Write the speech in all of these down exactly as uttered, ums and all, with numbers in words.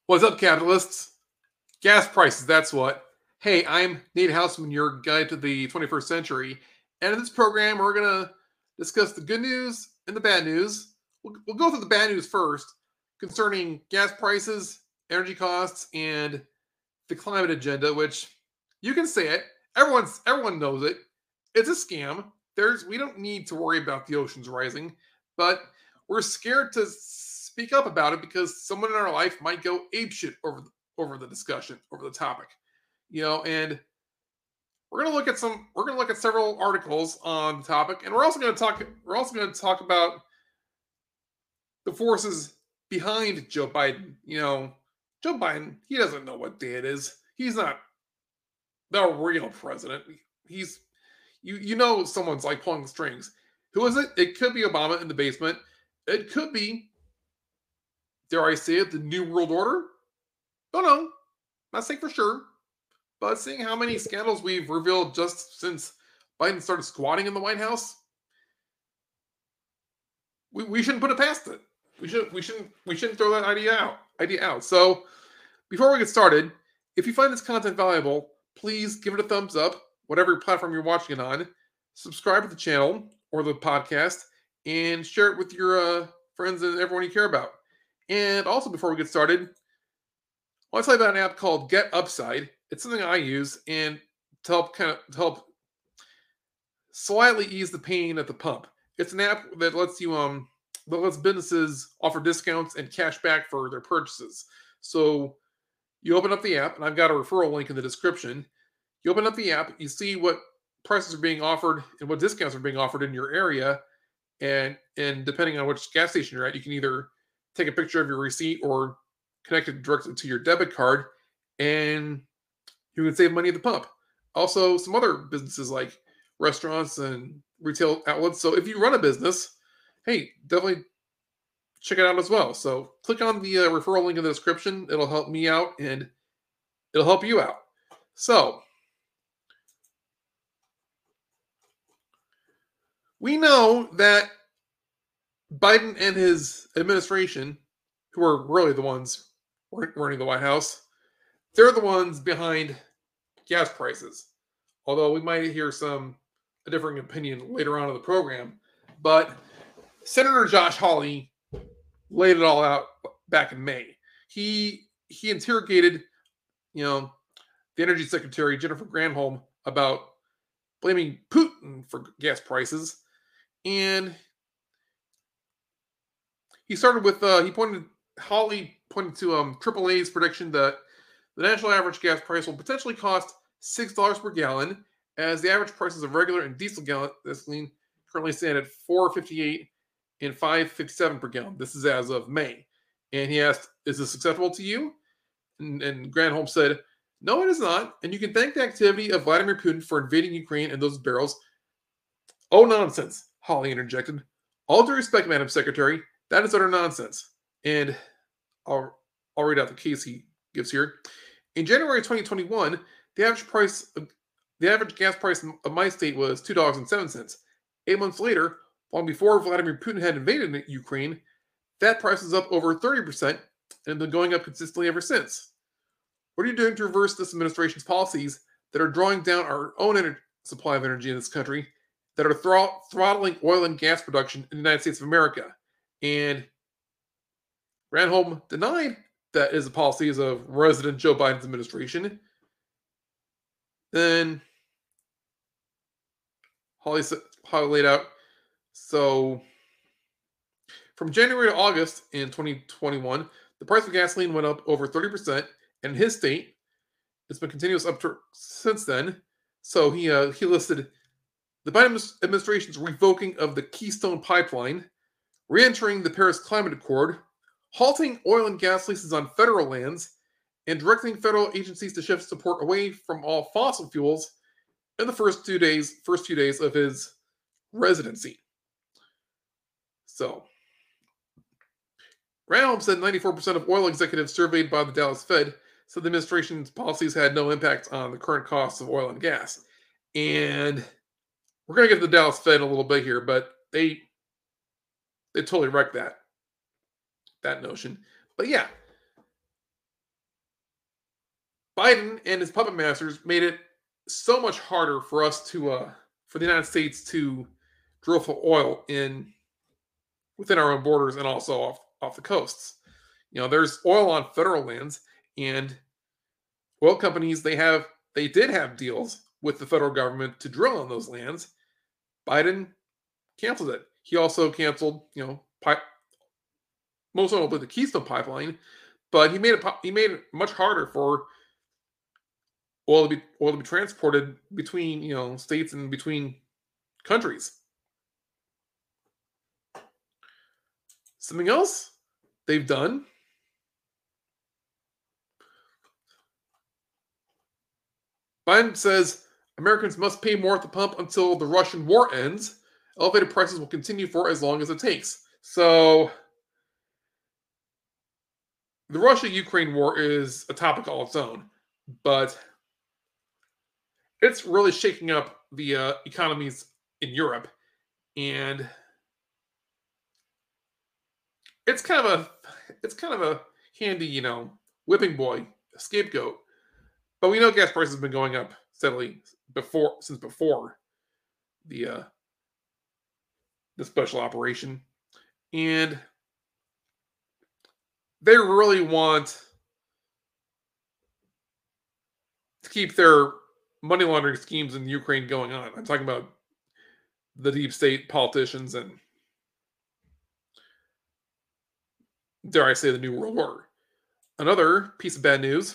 What's up, capitalists? Gas prices, that's what. Hey, I'm Nate Houseman, your guide to the twenty-first century. And in this program, we're going to discuss the good news and the bad news. We'll, we'll go through the bad news first concerning gas prices, energy costs, and the climate agenda, which you can say it. Everyone's everyone knows it. It's a scam. There's we don't need to worry about the oceans rising, but we're scared to speak up about it because someone in our life might go apeshit over over the discussion, over the topic. You know, and we're gonna look at some we're gonna look at several articles on the topic, and we're also gonna talk we're also gonna talk about the forces behind Joe Biden. You know, Joe Biden, he doesn't know what day it is. He's not the real president. He's you you know someone's like pulling the strings. Who is it? It could be Obama in the basement. It could be, dare I say it, the New World Order. Don't know. Not saying for sure. But seeing how many scandals we've revealed just since Biden started squatting in the White House, we, we shouldn't put it past it. We should we shouldn't we shouldn't throw that idea out idea out. So before we get started, if you find this content valuable, please give it a thumbs up, whatever platform you're watching it on. Subscribe to the channel or the podcast, and share it with your uh, friends and everyone you care about. And also, before we get started, I want to tell you about an app called Get Upside. It's something I use and to help kind of to help slightly ease the pain at the pump. It's an app that lets you um that lets businesses offer discounts and cash back for their purchases. So you open up the app, and I've got a referral link in the description. You open up the app, you see what prices are being offered and what discounts are being offered in your area, and and depending on which gas station you're at, you can either take a picture of your receipt or connect it directly to your debit card, and you can save money at the pump. Also, some other businesses like restaurants and retail outlets. So if you run a business, hey, definitely check it out as well. So click on the uh, referral link in the description. It'll help me out and it'll help you out. So we know that Biden and his administration, who are really the ones running the White House, they're the ones behind gas prices. Although we might hear some a differing opinion later on in the program, but Senator Josh Hawley laid it all out back in May. He he interrogated, you know, the Energy Secretary Jennifer Granholm about blaming Putin for gas prices, and he started with uh, he pointed Hawley pointed to um triple A's prediction that the national average gas price will potentially cost six dollars per gallon, as the average prices of regular and diesel gasoline currently stand at four fifty-eight and five fifty-seven per gallon. This is as of May. And he asked, "Is this acceptable to you?" And, and Granholm said, "No, it is not. And you can thank the activity of Vladimir Putin for invading Ukraine and those barrels." "Oh, nonsense," Hawley interjected. "All due respect, Madam Secretary, that is utter nonsense." And I'll, I'll read out the case he gives here. In January twenty twenty-one, the average price of, the average gas price of my state was two dollars and seven cents. Eight months later, long before Vladimir Putin had invaded Ukraine, that price is up over thirty percent and been going up consistently ever since. What are you doing to reverse this administration's policies that are drawing down our own energy, supply of energy in this country, that are throt- throttling oil and gas production in the United States of America?" And Granholm denied that is the policies of President Joe Biden's administration. Then Hawley, Hawley laid out, so from January to August in twenty twenty-one, the price of gasoline went up over thirty percent, and in his state, it's been continuous up to since then. So he uh, he listed the Biden administration's revoking of the Keystone Pipeline, re-entering the Paris Climate Accord, halting oil and gas leases on federal lands, and directing federal agencies to shift support away from all fossil fuels in the first two days, first few days of his residency. So, Granholm said ninety-four percent of oil executives surveyed by the Dallas Fed said the administration's policies had no impact on the current costs of oil and gas. And we're going to get to the Dallas Fed in a little bit here, but they they totally wrecked that that notion. But yeah, Biden and his puppet masters made it so much harder for us to, uh, for the United States to drill for oil in within our own borders and also off off the coasts. You know, there's oil on federal lands, and oil companies they have they did have deals with the federal government to drill on those lands. Biden canceled it. He also canceled, you know, pipe, most notably the Keystone Pipeline, but he made it he made it much harder for oil to be oil to be transported between, you know, states and between countries. Something else they've done. Biden says Americans must pay more at the pump until the Russian war ends. Elevated prices will continue for as long as it takes. So, the Russia-Ukraine war is a topic all its own, but it's really shaking up the uh, economies in Europe, and it's kind of a it's kind of a handy, you know, whipping boy, scapegoat. But we know gas prices have been going up steadily before since before the uh, the special operation, and they really want to keep their money laundering schemes in Ukraine going on. I'm talking about the deep state politicians and, dare I say, the New World Order. Another piece of bad news: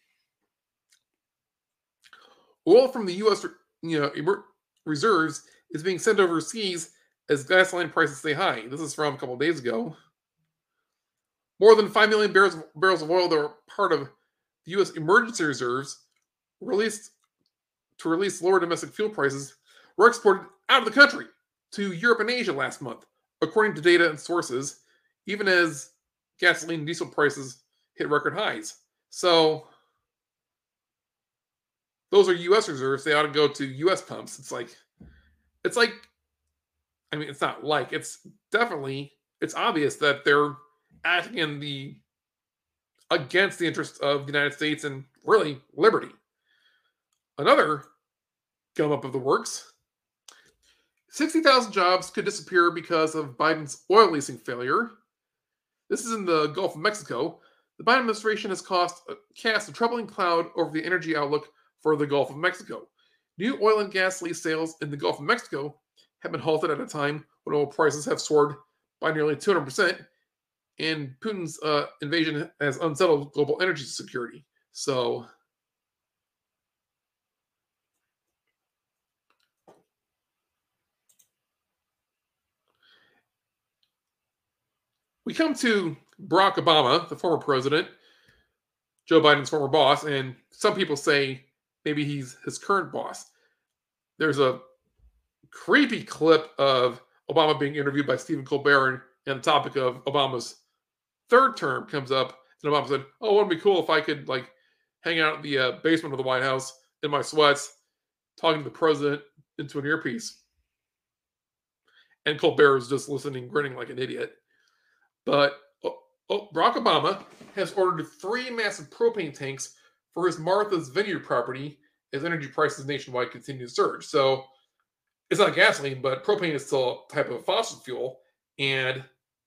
oil from the U S you know reserves is being sent overseas as gasoline prices stay high. This is from a couple of days ago. More than five million barrels, barrels of oil that are part of the U S emergency reserves released to release lower domestic fuel prices were exported out of the country to Europe and Asia last month, according to data and sources, even as gasoline and diesel prices hit record highs. So those are U S reserves. They ought to go to U S pumps. It's like, it's like, I mean, it's not like, it's definitely, it's obvious that they're acting in the, against the interests of the United States and really liberty. Another gum up of the works: sixty thousand jobs could disappear because of Biden's oil leasing failure. This is in the Gulf of Mexico. The Biden administration has cost, uh, cast a troubling cloud over the energy outlook for the Gulf of Mexico. New oil and gas lease sales in the Gulf of Mexico have been halted at a time when oil prices have soared by nearly two hundred percent, and Putin's uh, invasion has unsettled global energy security. So, we come to Barack Obama, the former president, Joe Biden's former boss, and some people say maybe he's his current boss. There's a creepy clip of Obama being interviewed by Stephen Colbert, and the topic of Obama's third term comes up, and Obama said, "Oh, wouldn't it be cool if I could like hang out in the uh, basement of the White House in my sweats, talking to the president into an earpiece?" And Colbert is just listening, grinning like an idiot. But oh, oh, Barack Obama has ordered three massive propane tanks for his Martha's Vineyard property as energy prices nationwide continue to surge. So it's not gasoline, but propane is still a type of fossil fuel. And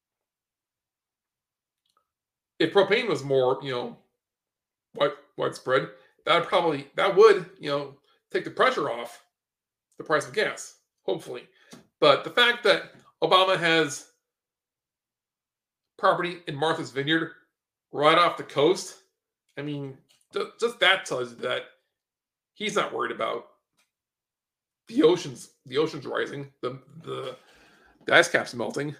if propane was more, you know, wide, widespread, that would probably that would, you know, take the pressure off the price of gas, hopefully. But the fact that Obama has property in Martha's Vineyard right off the coast, I mean, just that tells you that he's not worried about the oceans, the oceans rising, the the, the ice caps melting.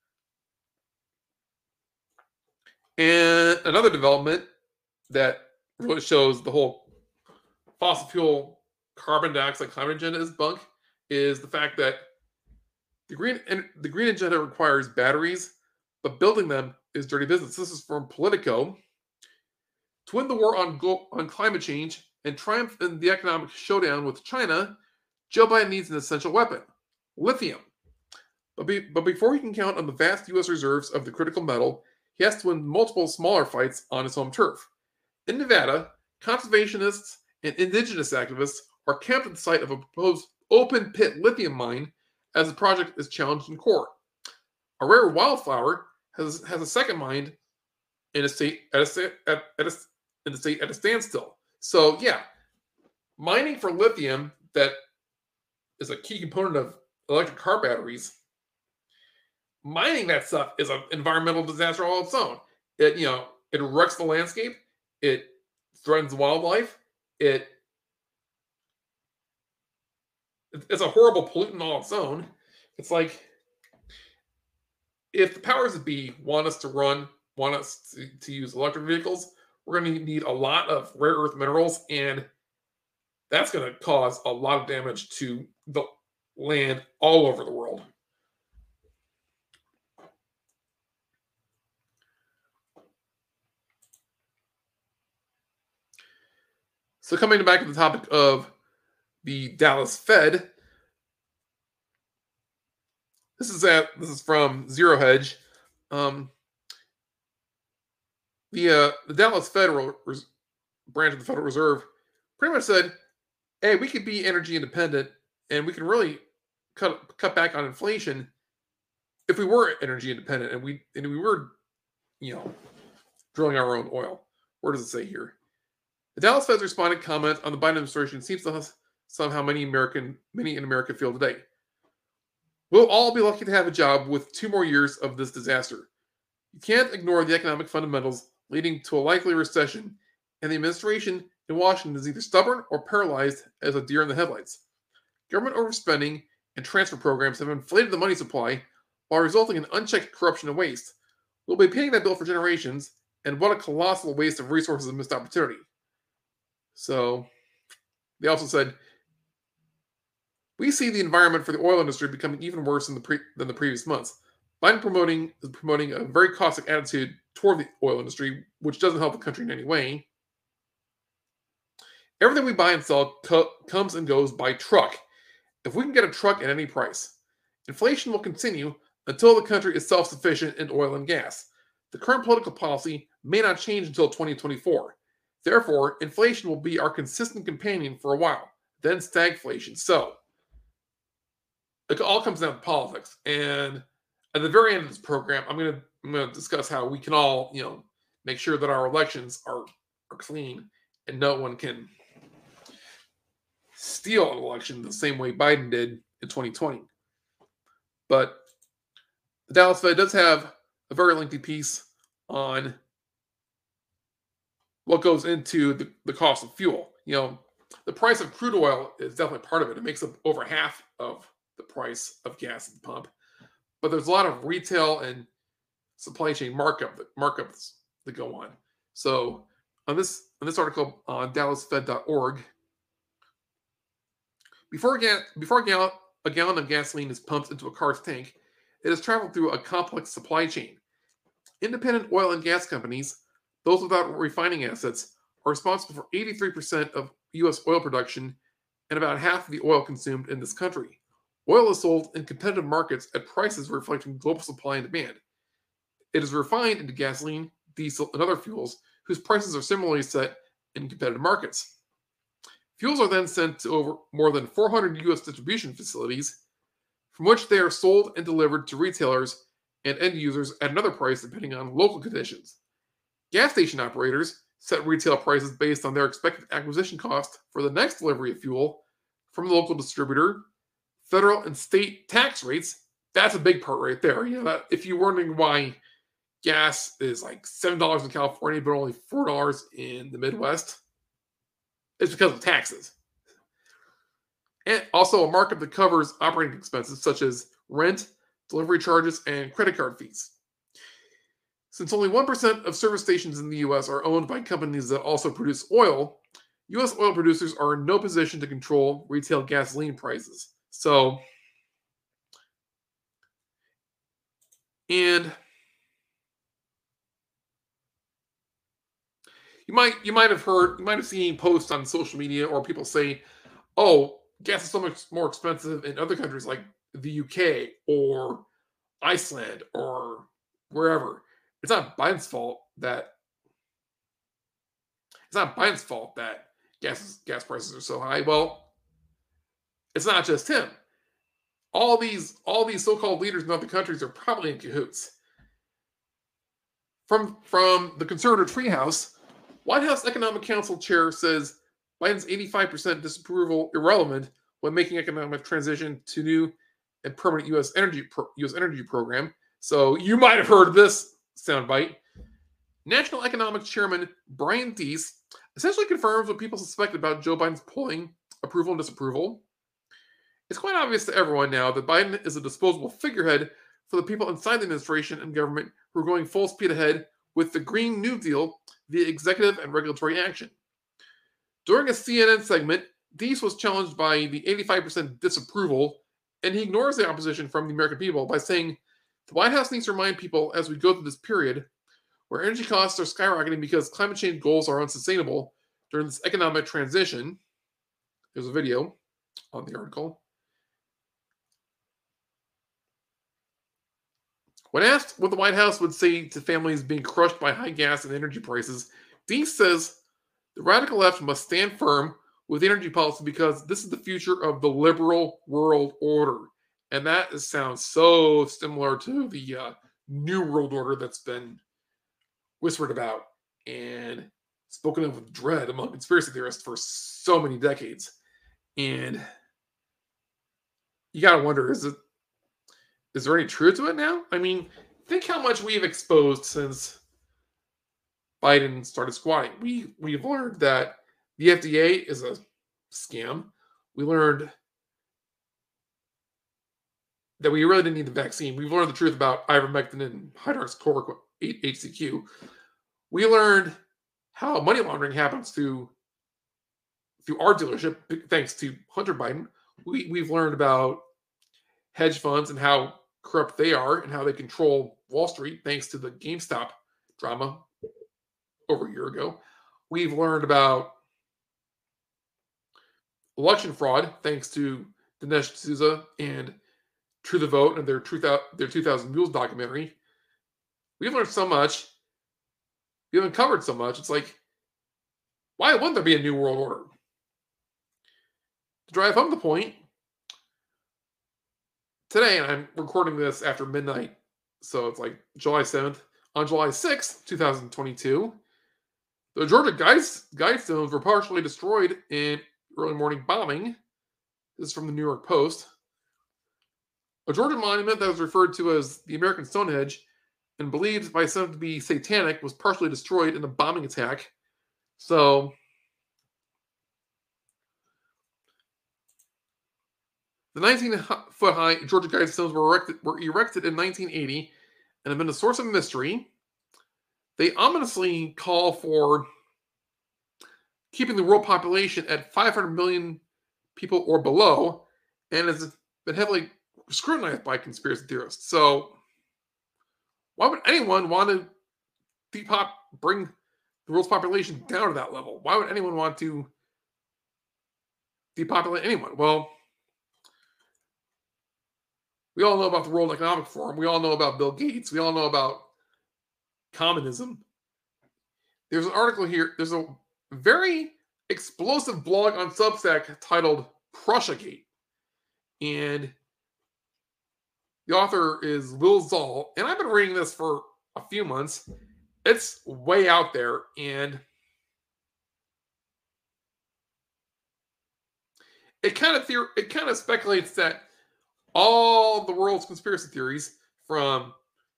And another development that really shows the whole fossil fuel, carbon dioxide, climate agenda is bunk is the fact that the green the green agenda requires batteries, but building them is dirty business. This is from Politico. To win the war on go- on climate change and triumph in the economic showdown with China, Joe Biden needs an essential weapon: lithium. But, be- but before he can count on the vast U S reserves of the critical metal, he has to win multiple smaller fights on his home turf. In Nevada, conservationists and indigenous activists are camped at the site of a proposed open pit lithium mine as the project is challenged in court. A rare wildflower has, has a second mine in a state at a, at, at a, in the state at a standstill. So yeah, mining for lithium that is a key component of electric car batteries. Mining that stuff is an environmental disaster all its own. It you know it wrecks the landscape. It threatens wildlife. It it's a horrible pollutant all its own. It's like if the powers that be want us to run, want us to, to use electric vehicles, we're going to need a lot of rare earth minerals, and that's going to cause a lot of damage to the land all over the world. So coming back to the topic of the Dallas Fed, this is at this is from Zero Hedge. Um, the uh, the Dallas Federal Res- branch of the Federal Reserve pretty much said, "Hey, we could be energy independent, and we can really cut cut back on inflation if we were energy independent, and we and we were, you know, drilling our own oil." Where does it say here? The Dallas Fed's responded comment on the Biden administration seems to have somehow many American many in America feel today. We'll all be lucky to have a job with two more years of this disaster. You can't ignore the economic fundamentals leading to a likely recession, and the administration in Washington is either stubborn or paralyzed as a deer in the headlights. Government overspending and transfer programs have inflated the money supply while resulting in unchecked corruption and waste. We'll be paying that bill for generations, and what a colossal waste of resources and missed opportunity. So, they also said, we see the environment for the oil industry becoming even worse than the, pre- than the previous months. Biden promoting is promoting a very caustic attitude toward the oil industry, which doesn't help the country in any way. Everything we buy and sell co- comes and goes by truck. If we can get a truck at any price, inflation will continue until the country is self-sufficient in oil and gas. The current political policy may not change until twenty twenty-four. Therefore, inflation will be our consistent companion for a while, then stagflation. So, it all comes down to politics. And at the very end of this program, I'm going to I'm going to discuss how we can all, you know, make sure that our elections are, are clean and no one can steal an election the same way Biden did in twenty twenty. But the Dallas Fed does have a very lengthy piece on what goes into the, the cost of fuel. You know, the price of crude oil is definitely part of it. It makes up over half of the price of gas at the pump. But there's a lot of retail and supply chain markup that markups that go on. So on this on this article on dallas fed dot org, before a, ga- before a, gallon, a gallon of gasoline is pumped into a car's tank, it has traveled through a complex supply chain. Independent oil and gas companies, those without refining assets, are responsible for eighty-three percent of U S oil production and about half of the oil consumed in this country. Oil is sold in competitive markets at prices reflecting global supply and demand. It is refined into gasoline, diesel, and other fuels whose prices are similarly set in competitive markets. Fuels are then sent to over more than four hundred U S distribution facilities, from which they are sold and delivered to retailers and end users at another price depending on local conditions. Gas station operators set retail prices based on their expected acquisition cost for the next delivery of fuel from the local distributor. Federal and state tax rates, that's a big part right there. You know, that if you're wondering why gas is like seven dollars in California but only four dollars in the Midwest, it's because of taxes. And also a markup that covers operating expenses such as rent, delivery charges, and credit card fees. Since only one percent of service stations in the U S are owned by companies that also produce oil, U S oil producers are in no position to control retail gasoline prices. So, and you might you might have heard, you might have seen posts on social media or people say, "Oh, gas is so much more expensive in other countries like the U K or Iceland or wherever." It's not Biden's fault that it's not Biden's fault that gas gas prices are so high. Well, it's not just him. All these all these so-called leaders in other countries are probably in cahoots. From from the conservative treehouse, White House Economic Council chair says Biden's eighty-five percent disapproval irrelevant when making economic transition to new and permanent U S energy pro, U S energy program. So you might have heard of this soundbite. National Economic Chairman Brian Deese essentially confirms what people suspect about Joe Biden's polling approval and disapproval. It's quite obvious to everyone now that Biden is a disposable figurehead for the people inside the administration and government who are going full speed ahead with the Green New Deal via executive and regulatory action. During a C N N segment, Deese was challenged by the eighty-five percent disapproval, and he ignores the opposition from the American people by saying the White House needs to remind people as we go through this period where energy costs are skyrocketing because climate change goals are unsustainable during this economic transition. There's a video on the article. When asked what the White House would say to families being crushed by high gas and energy prices, Deese says the radical left must stand firm with energy policy because this is the future of the liberal world order. And that is, sounds so similar to the uh, New World Order that's been whispered about and spoken of with dread among conspiracy theorists for so many decades. And you got to wonder, is it Is there any truth to it now? I mean, think how much we've exposed since Biden started squatting. We, we've learned that the F D A is a scam. We learned that we really didn't need the vaccine. We've learned the truth about ivermectin and hydroxychloroquine, H C Q. We learned how money laundering happens through, through our dealership, thanks to Hunter Biden. We, we've learned about hedge funds and how corrupt they are and how they control Wall Street thanks to the GameStop drama over a year ago. We've learned about election fraud thanks to Dinesh D'Souza and True the Vote and their, truth out, their two thousand Mules documentary. We've learned so much. We haven't covered so much. It's like, why wouldn't there be a new world order? To drive home the point, today, and I'm recording this after midnight, so it's like July seventh. On July sixth, twenty twenty-two, the Georgia Guidestones were partially destroyed in early morning bombing. This is from the New York Post. A Georgia monument that was referred to as the American Stonehenge and believed by some to be satanic was partially destroyed in a bombing attack. So the nineteen-foot-high Georgia Guidestones were erected, were erected in nineteen eighty and have been a source of mystery. They ominously call for keeping the world population at five hundred million people or below, and has been heavily scrutinized by conspiracy theorists. So, why would anyone want to depop, bring the world's population down to that level? Why would anyone want to depopulate anyone? Well, we all know about the World Economic Forum. We all know about Bill Gates. We all know about communism. There's an article here. There's a very explosive blog on Substack titled Prussiagate. And the author is Will Zoll. And I've been reading this for a few months. It's way out there. And it kind of theor- it kind of speculates that all the world's conspiracy theories, from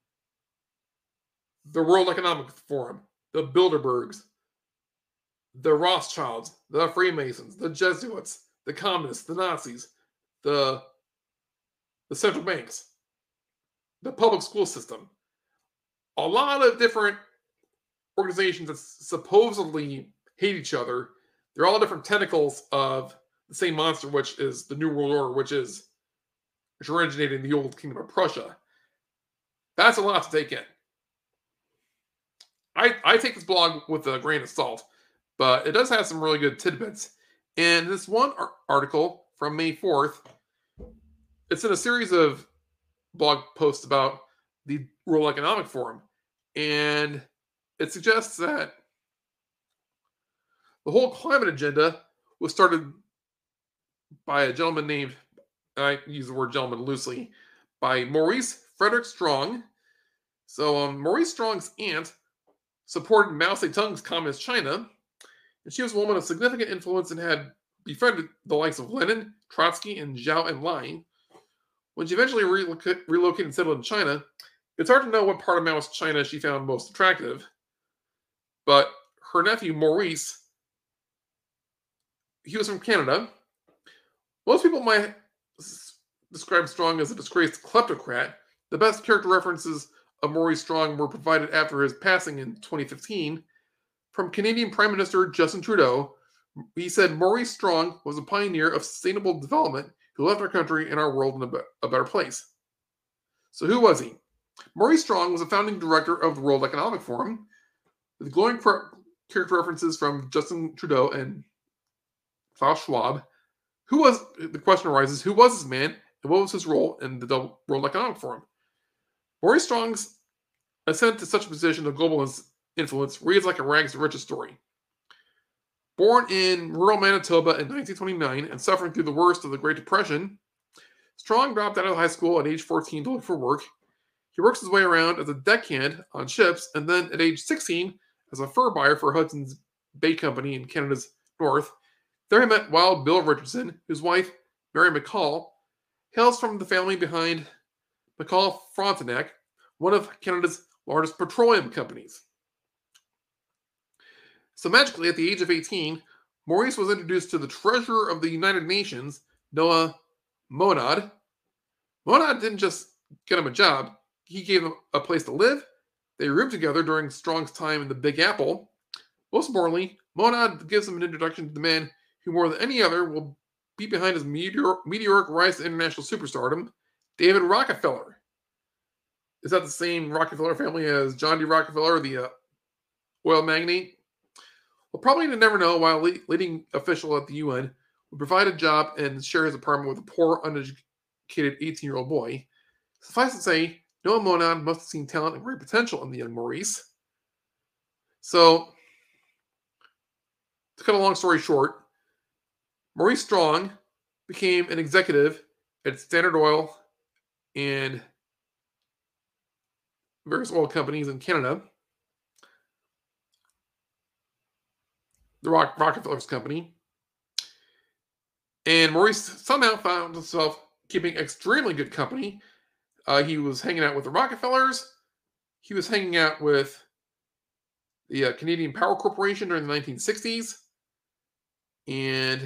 the World Economic Forum, the Bilderbergs, the Rothschilds, the Freemasons, the Jesuits, the communists, the Nazis, the, the central banks, the public school system, a lot of different organizations that supposedly hate each other. They're all different tentacles of the same monster, which is the New World Order, which is which originated in the old Kingdom of Prussia. That's a lot to take in. I, I take this blog with a grain of salt, but it does have some really good tidbits. And this one ar- article from May fourth, it's in a series of blog posts about the World Economic Forum. And it suggests that The whole climate agenda was started by a gentleman named, I use the word gentleman loosely, by Maurice Frederick Strong. So um, Maurice Strong's aunt supported Mao Zedong's Communist China, and she was a woman of significant influence and had befriended the likes of Lenin, Trotsky, and Zhou Enlai. When she eventually reloc- relocated and settled in China, it's hard to know what part of Mao's China she found most attractive. But her nephew, Maurice, he was from Canada. Most people might describe Strong as a disgraced kleptocrat. The best character references of Maurice Strong were provided after his passing in twenty fifteen from Canadian Prime Minister Justin Trudeau. He said Maurice Strong was a pioneer of sustainable development who left our country and our world in a, be- a better place. So who was he? Maurice Strong was a founding director of the World Economic Forum, with glowing character references from Justin Trudeau and Klaus Schwab. Who was, the question arises, who was this man and what was his role in the World Economic Forum? Maurice Strong's ascent to such a position of global influence reads like a rags to riches story. Born in rural Manitoba in nineteen twenty-nine and suffering through the worst of the Great Depression, Strong dropped out of high school at age fourteen to look for work. He works his way around as a deckhand on ships, and then at age sixteen, as a fur buyer for Hudson's Bay Company in Canada's north. There he met Wild Bill Richardson, whose wife, Mary McCall, hails from the family behind McCall Frontenac, one of Canada's largest petroleum companies. So magically, at the age of eighteen, Maurice was introduced to the treasurer of the United Nations, Noah Monod. Monod didn't just get him a job, he gave him a place to live. They roomed together during Strong's time in the Big Apple. Most importantly, Monod gives him an introduction to the man who more than any other will be behind his meteor, meteoric rise to international superstardom, David Rockefeller. Is that the same Rockefeller family as John D. Rockefeller, the uh, oil magnate? We'll probably never know why a leading official at the U N would provide a job and share his apartment with a poor, uneducated eighteen-year-old boy. Suffice to say, Noah Monod must have seen talent and great potential in the young Maurice. So, to cut a long story short, Maurice Strong became an executive at Standard Oil and various oil companies in Canada. The Rock, Rockefeller's company. And Maurice somehow found himself keeping extremely good company. Uh, he was hanging out with the Rockefellers. He was hanging out with the uh, Canadian Power Corporation during the nineteen sixties. And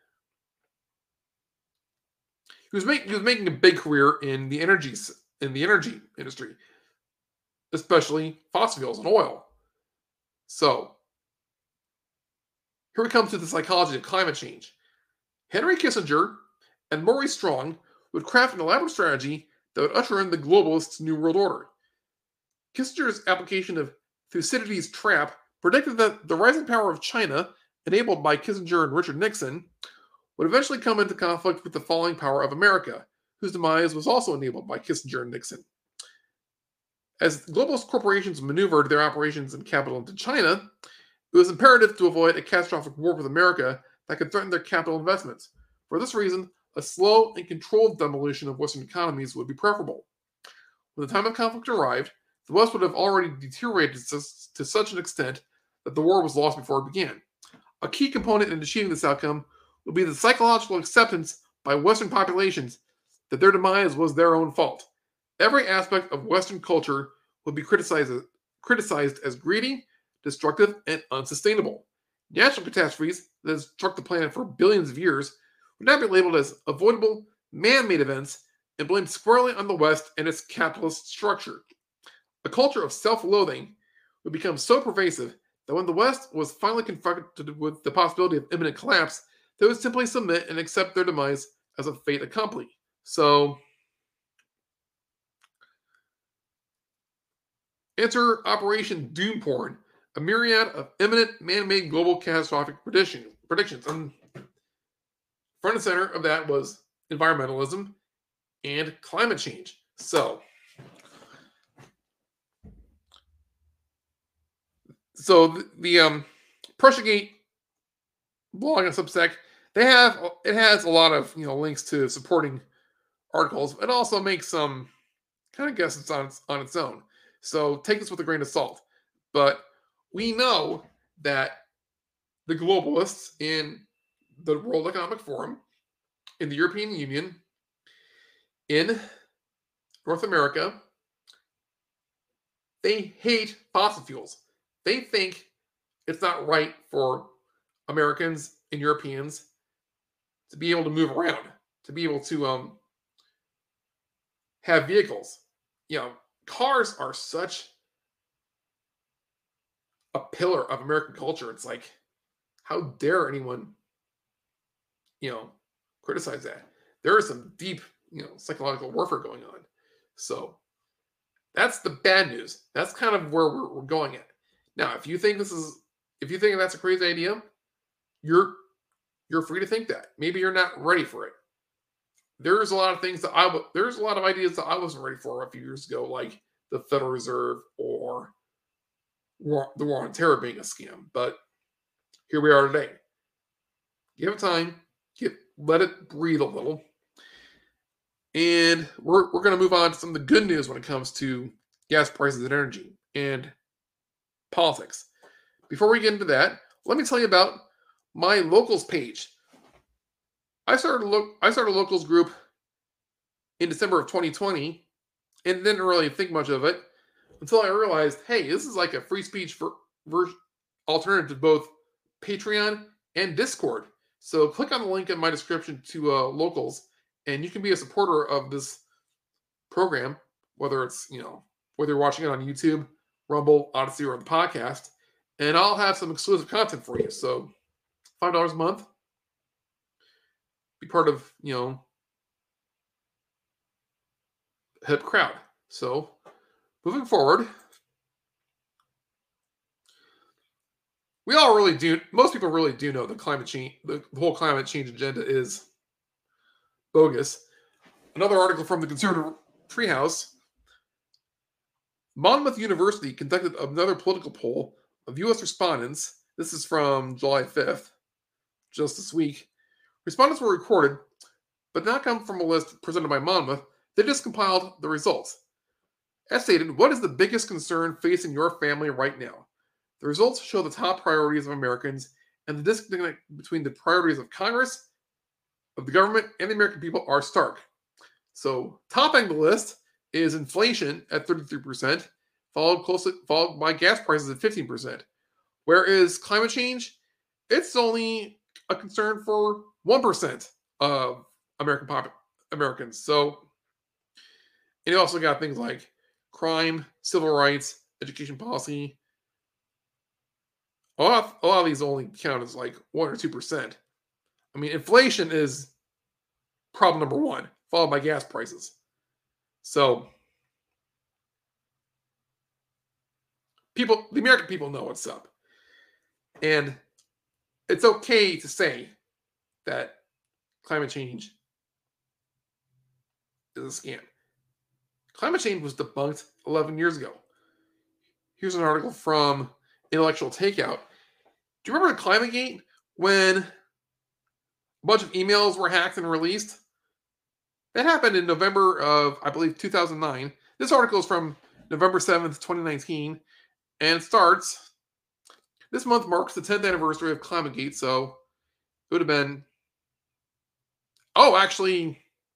he was, make, he was making a big career in the energy in the energy industry, especially fossil fuels and oil. So, here we come to the psychology of climate change. Henry Kissinger and Maurice Strong would craft an elaborate strategy that would usher in the globalists' New World Order. Kissinger's application of Thucydides' trap predicted that the rising power of China, enabled by Kissinger and Richard Nixon, would eventually come into conflict with the falling power of America, whose demise was also enabled by Kissinger and Nixon. As globalist corporations maneuvered their operations and capital into China, it was imperative to avoid a catastrophic war with America that could threaten their capital investments. For this reason, a slow and controlled demolition of Western economies would be preferable. When the time of conflict arrived, the West would have already deteriorated to such an extent that the war was lost before it began. A key component in achieving this outcome would be the psychological acceptance by Western populations that their demise was their own fault. Every aspect of Western culture would be criticized as, criticized as greedy, destructive, and unsustainable. Natural catastrophes that have struck the planet for billions of years would now be labeled as avoidable, man-made events and blamed squarely on the West and its capitalist structure. A culture of self-loathing would become so pervasive that when the West was finally confronted with the possibility of imminent collapse, they would simply submit and accept their demise as a fait accompli. So, enter Operation Doom Porn, a myriad of imminent man-made global catastrophic prediction, predictions. And front and center of that was environmentalism and climate change. So, so the, the um, Prussiagate blog on Substack. They have it has a lot of you know links to supporting articles. It also makes some kind of guesses on its, on its own. So take this with a grain of salt. But we know that the globalists in the World Economic Forum, in the European Union, in North America, they hate fossil fuels. They think it's not right for Americans and Europeans to be able to move around, to be able to um, have vehicles. You know, cars are such a pillar of American culture. It's like, how dare anyone, you know, criticize that? There is some deep, you know, psychological warfare going on. So that's the bad news. That's kind of where we're, we're going at. Now, if you think this is, if you think that's a crazy idea, you're you're free to think that. Maybe you're not ready for it. There's a lot of things that I w- there's a lot of ideas that I wasn't ready for a few years ago, like the Federal Reserve or war, the war on terror being a scam. But here we are today. Give it time. Get let it breathe a little. And we're we're going to move on to some of the good news when it comes to gas prices and energy and politics. Before we get into that, let me tell you about my locals page. I started look I started a locals group in December of twenty twenty and didn't really think much of it until I realized, hey, this is like a free speech for, for alternative to both Patreon and Discord. So click on the link in my description to uh, locals, and you can be a supporter of this program, whether it's, you know, whether you're watching it on YouTube, Rumble, Odyssey, or on the podcast. And I'll have some exclusive content for you. So five dollars a month. Be part of, you know, hip crowd. So moving forward, we all really do, most people really do know that climate change, the whole climate change agenda is bogus. Another article from the Conservative Treehouse. Monmouth University conducted another political poll of U S respondents. This is from July fifth, just this week. Respondents were recorded, but not come from a list presented by Monmouth. They just compiled the results. As stated, what is the biggest concern facing your family right now? The results show the top priorities of Americans, and the disconnect between the priorities of Congress, of the government, and the American people are stark. So, topping the list is inflation at thirty-three percent, followed closely followed by gas prices at fifteen percent. Whereas climate change, it's only a concern for one percent of American pop- Americans. So, and you also got things like crime, civil rights, education policy. A lot, of, a lot of these only count as like one or two percent. I mean, inflation is problem number one, followed by gas prices. So, people, the American people know what's up. And it's okay to say that climate change is a scam. Climate change was debunked eleven years ago. Here's an article from Intellectual Takeout. Do you remember ClimateGate, when a bunch of emails were hacked and released? That happened in November of, I believe, two thousand nine. This article is from November seventh, twenty nineteen, and it starts, this month marks the tenth anniversary of ClimateGate, so it would have been, oh, actually,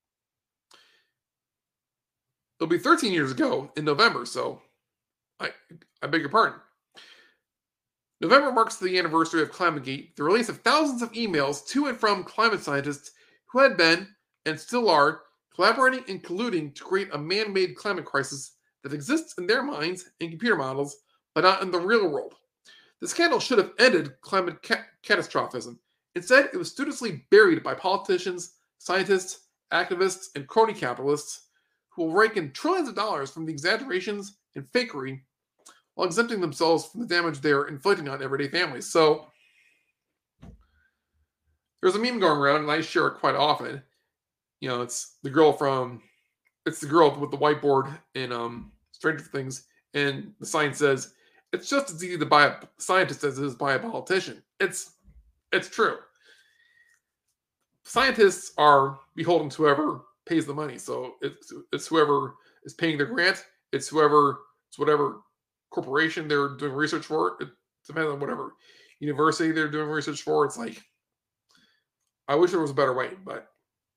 it'll be thirteen years ago in November, so I, I beg your pardon. November marks the anniversary of ClimateGate, the release of thousands of emails to and from climate scientists who had been, and still are, collaborating and colluding to create a man-made climate crisis that exists in their minds and computer models, but not in the real world. The scandal should have ended climate ca- catastrophism. Instead, it was studiously buried by politicians, scientists, activists, and crony capitalists who will rake in trillions of dollars from the exaggerations and fakery while exempting themselves from the damage they are inflicting on everyday families. So, there's a meme going around, and I share it quite often. You know, it's the girl from, it's the girl with the whiteboard in um, Stranger Things, and the sign says, it's just as easy to buy a scientist as it is to buy a politician. It's, It's true. Scientists are beholden to whoever pays the money. So it's, it's whoever is paying the grant. It's whoever, it's whatever corporation they're doing research for. It depends on whatever university they're doing research for. It's like, I wish there was a better way, but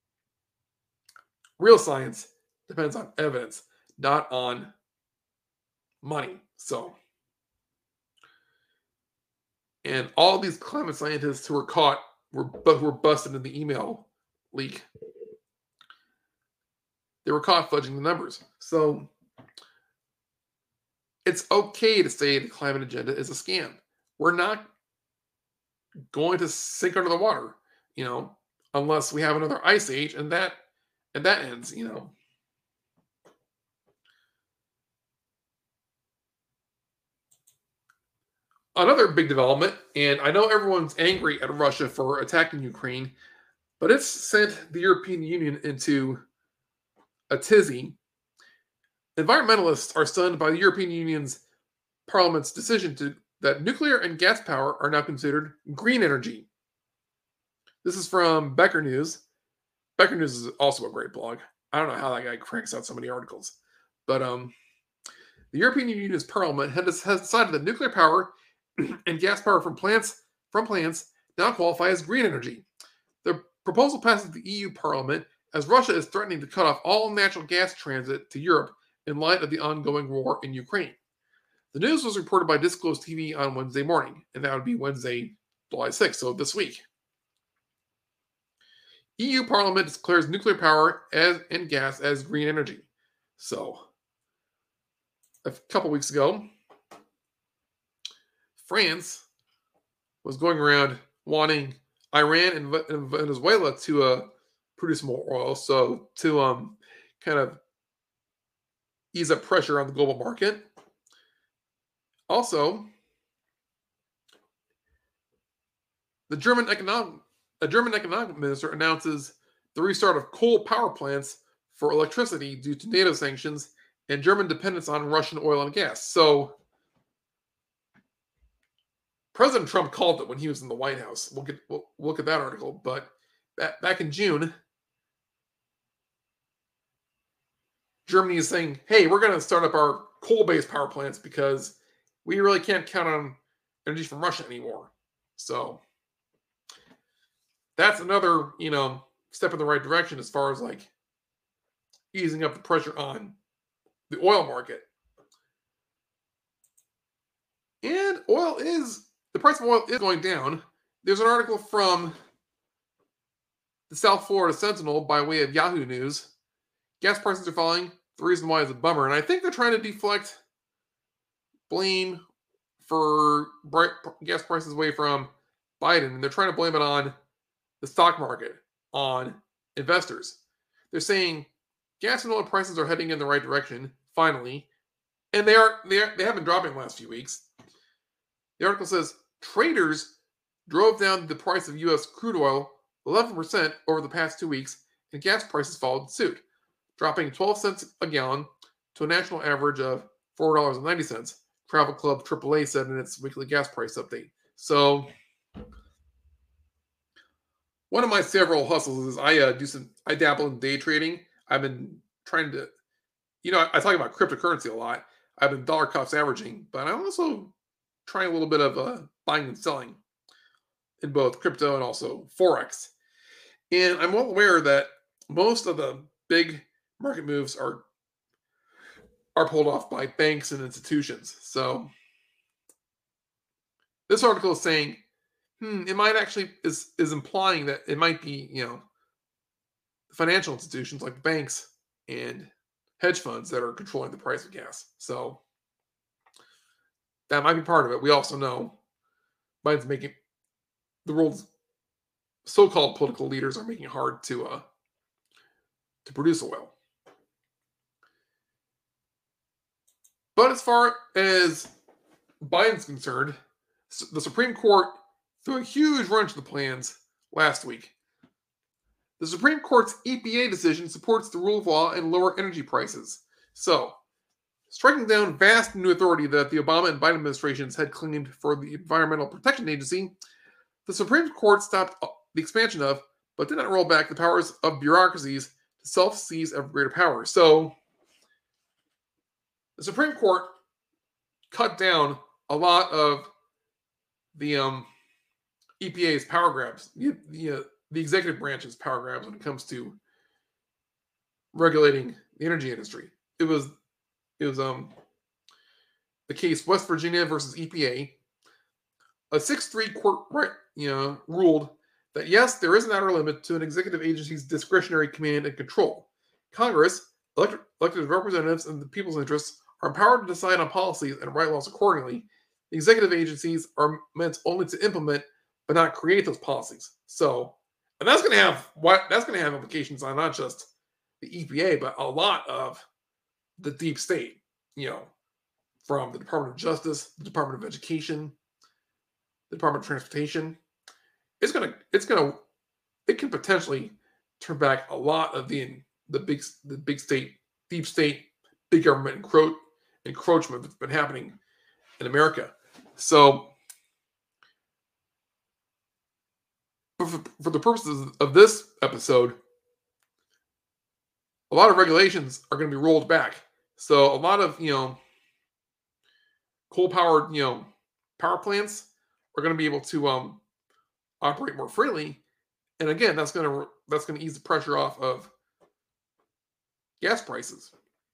real science depends on evidence, not on money. So, and all these climate scientists who were caught were but who were busted in the email leak. They were caught fudging the numbers. So it's okay to say the climate agenda is a scam. We're not going to sink under the water, you know, unless we have another ice age, and that and that ends, you know. Another big development, and I know everyone's angry at Russia for attacking Ukraine, but it's sent the European Union into a tizzy. Environmentalists are stunned by the European Union's Parliament's decision to that nuclear and gas power are now considered green energy. This is from Becker News. Becker News is also a great blog. I don't know how that guy cranks out so many articles, but um, the European Union's Parliament has, has decided that nuclear power and gas power from plants from plants now qualify as green energy. The proposal passes the E U Parliament as Russia is threatening to cut off all natural gas transit to Europe in light of the ongoing war in Ukraine. The news was reported by Disclosed T V on Wednesday morning, and that would be Wednesday, July sixth, so this week. E U Parliament declares nuclear power as, and gas as green energy. So, a couple weeks ago, France was going around wanting Iran and Venezuela to uh, produce more oil, so to um, kind of ease up pressure on the global market. Also, the German economic a German economic minister announces the restart of coal power plants for electricity due to NATO sanctions and German dependence on Russian oil and gas. So, President Trump called it when he was in the White House. We'll get we'll, we'll look at that article. But back, back in June, Germany is saying, hey, we're going to start up our coal-based power plants because we really can't count on energy from Russia anymore. So that's another, you know, step in the right direction as far as like easing up the pressure on the oil market. And oil is, the price of oil is going down. There's an article from the South Florida Sentinel by way of Yahoo News. Gas prices are falling. The reason why is a bummer. And I think they're trying to deflect blame for gas prices away from Biden. And they're trying to blame it on the stock market, on investors. They're saying gas and oil prices are heading in the right direction, finally. And they are they, are, they have been dropping the last few weeks. The article says traders drove down the price of U S crude oil eleven percent over the past two weeks, and gas prices followed suit, dropping twelve cents a gallon to a national average of four dollars and ninety cents. Travel Club triple A said in its weekly gas price update. So, one of my several hustles is I uh, do some, I dabble in day trading. I've been trying to, you know, I, I talk about cryptocurrency a lot. I've been dollar cost averaging, but I'm also trying a little bit of uh, buying and selling in both crypto and also Forex. And I'm well aware that most of the big market moves are are pulled off by banks and institutions. So this article is saying, hmm, it might actually is is implying that it might be, you know, financial institutions like banks and hedge funds that are controlling the price of gas. So that might be part of it. We also know Biden's making the world's so-called political leaders are making it hard to uh, to produce oil. But as far as Biden's concerned, the Supreme Court threw a huge wrench to the plans last week. The Supreme Court's E P A decision supports the rule of law and lower energy prices. So, striking down vast new authority that the Obama and Biden administrations had claimed for the Environmental Protection Agency, The Supreme Court stopped the expansion of, but did not roll back the powers of bureaucracies to self-seize ever greater power. So the Supreme Court cut down a lot of the um, E P A's power grabs, the, the, uh, the executive branch's power grabs when it comes to regulating the energy industry. It was it was um the case West Virginia versus E P A. A six three court right, you know, ruled that yes, there is an outer limit to an executive agency's discretionary command and control. Congress, elected, elected representatives in the people's interests, are empowered to decide on policies and write laws accordingly. The executive agencies are meant only to implement, but not create those policies. So, and that's going to have what that's going to have implications on not just the E P A, but a lot of the deep state. You know, from the Department of Justice, the Department of Education, the Department of Transportation. It's gonna, it's gonna, it can potentially turn back a lot of the the big, the big state, deep state, big government encro- encroachment that's been happening in America. So, for, for the purposes of this episode, a lot of regulations are going to be rolled back. So, a lot of you know, coal-powered you know power plants are going to be able to um, operate more freely, and again, that's going to that's going to ease the pressure off of gas prices.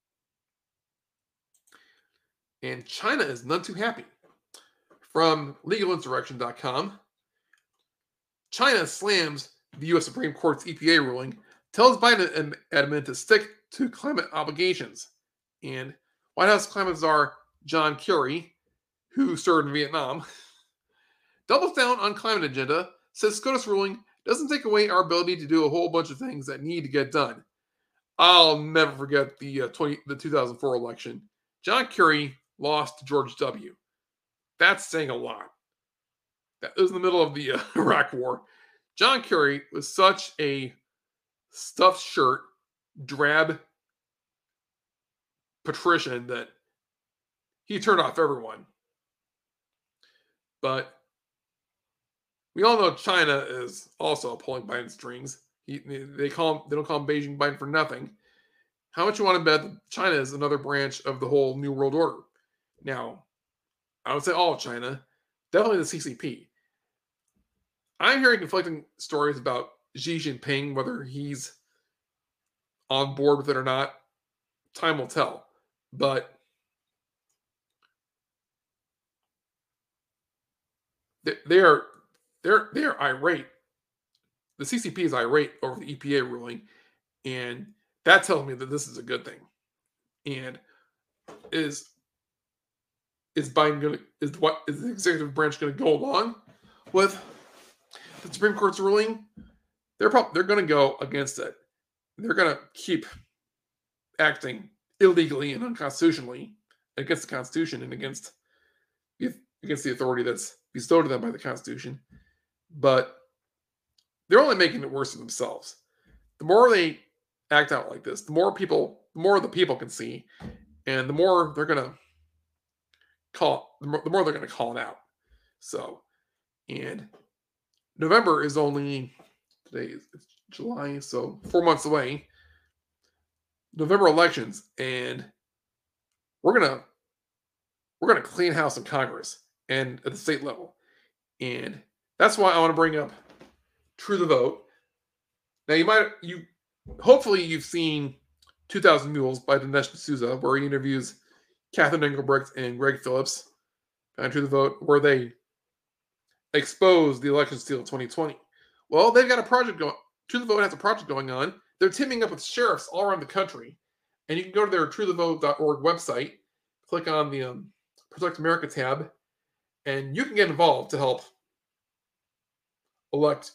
And China is none too happy. From legal insurrection dot com, China slams the U S Supreme Court's E P A ruling, tells Biden admin to stick to climate obligations. And White House climate czar John Kerry, who served in Vietnam, doubles down on climate agenda, says SCOTUS ruling doesn't take away our ability to do a whole bunch of things that need to get done. I'll never forget the uh, twenty the two thousand four election. John Kerry lost to George W. That's saying a lot. That was in the middle of the uh, Iraq War. John Kerry was such a stuffed shirt, drab patrician that he turned off everyone. But we all know China is also pulling Biden strings. He, they call him, they don't call him Beijing Biden for nothing. How much you want to bet that China is another branch of the whole New World Order? Now, I would say all of China, definitely the C C P. I'm hearing conflicting stories about Xi Jinping, whether he's on board with it or not. Time will tell. But they, they are they're they're irate. The C C P is irate over the E P A ruling, and that tells me that this is a good thing. And is is Biden going to is what is the executive branch going to go along with the Supreme Court's ruling? They're probably they're going to go against it. They're going to keep acting illegally and unconstitutionally against the Constitution and against against the authority that's bestowed to them by the Constitution. But they're only making it worse for themselves. The more they act out like this, the more people, the more the people can see, and the more they're going to call, the more, the more they're going to call it out. So, and November is only today is it's July, so four months away. November elections, and we're gonna we're gonna clean house in Congress and at the state level, and that's why I want to bring up True the Vote. Now you might you hopefully you've seen two thousand Mules by Dinesh D'Souza, where he interviews Catherine Engelbrecht and Greg Phillips on True the Vote, where they expose the election steal of twenty twenty. Well, they've got a project going. True the Vote has a project going on. They're teaming up with sheriffs all around the country, and you can go to their true the vote dot org website, click on the um, Protect America tab, and you can get involved to help elect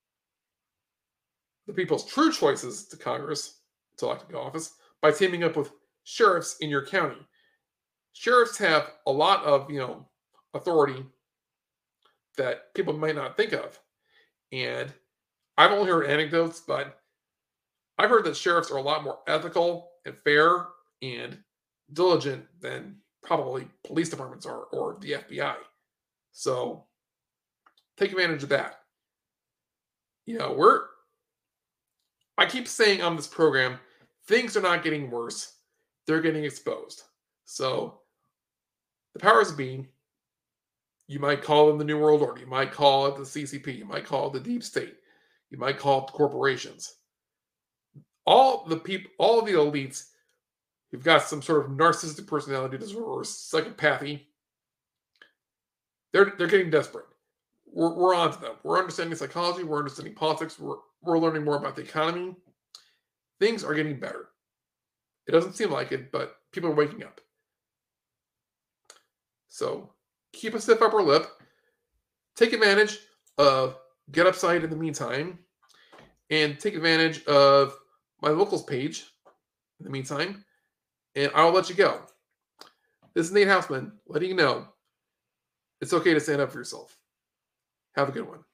the people's true choices to Congress, to elected office, by teaming up with sheriffs in your county. Sheriffs have a lot of, you know, authority that people might not think of. And I've only heard anecdotes, but I've heard that sheriffs are a lot more ethical and fair and diligent than probably police departments are or the F B I. So take advantage of that. You know, we're, I keep saying on this program, things are not getting worse. They're getting exposed. So the powers that be, you might call them the New World Order. You might call it the C C P. You might call it the Deep State. You might call it the corporations. All the people, all the elites who've got some sort of narcissistic personality disorder or psychopathy, they're, they're getting desperate. We're, we're on to them. We're understanding psychology. We're understanding politics. We're, we're learning more about the economy. Things are getting better. It doesn't seem like it, but people are waking up. So keep a stiff upper lip. Take advantage of Get Upside in the meantime. And take advantage of my locals page in the meantime. And I'll let you go. This is Nate Houseman letting you know it's okay to stand up for yourself. Have a good one.